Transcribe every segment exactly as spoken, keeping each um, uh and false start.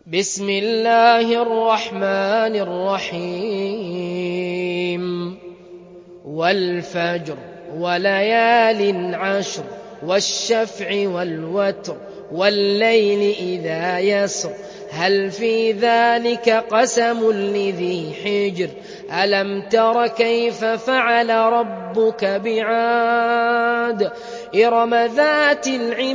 بسم الله الرحمن الرحيم والفجر وليال عشر والشفع والوتر والليل إذا يسر هل في ذلك قسم لذي حجر ألم تر كيف فعل ربك بعاد إرم ذات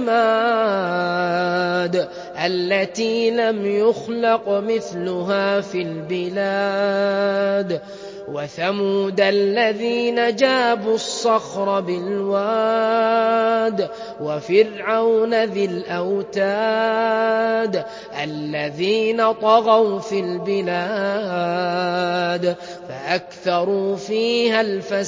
العماد التي لم يخلق مثلها في البلاد وثمود الذين جابوا الصخر بالواد وفرعون ذي الأوتاد الذين طغوا في البلاد فأكثروا فيها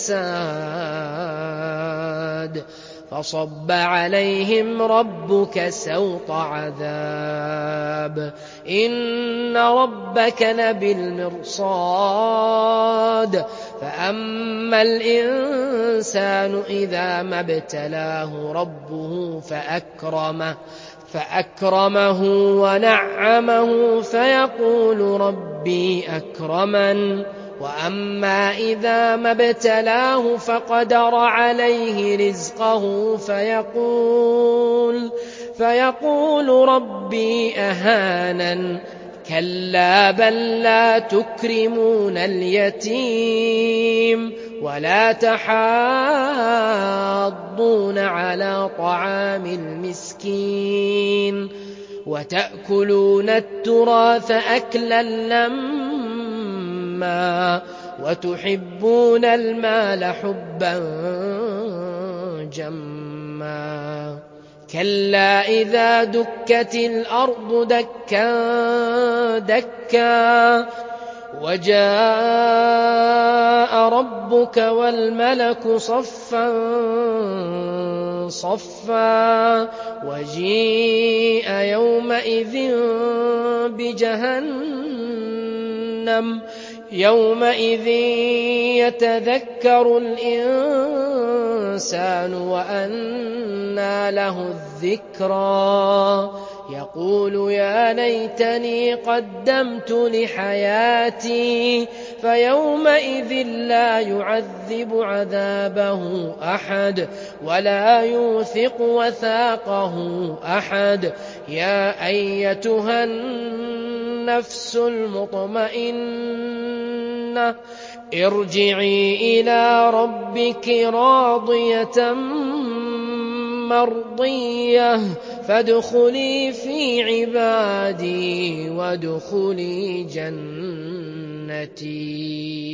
الفساد فصب عليهم ربك سوط عذاب إن ربك لبالمرصاد فأما الإنسان إذا ما ابتلاه ربه فأكرمه فأكرمه ونعمه فيقول ربي أكرمن وأما إذا ما ابتلاه فقدر عليه رزقه فيقول فيقول ربي أهانن كلا بل لا تكرمون اليتيم ولا تحاضون على طعام المسكين وتأكلون التراث أكلا لما وتحبون المال حبا جما كلا إذا دكت الأرض دكا دكا وجاء ربك والملك صفا صفا وجيء يومئذ بجهنم يومئذ يتذكر الإنسان وأنى له الذكرى يقول يا ليتني قدمت لحياتي فيومئذ لا يعذب عذابه أحد ولا يوثق وثاقه أحد يا أيتها النفس المطمئنة ارجعي إلى ربك راضية مرضية فادخلي في عبادي وادخلي جنتي.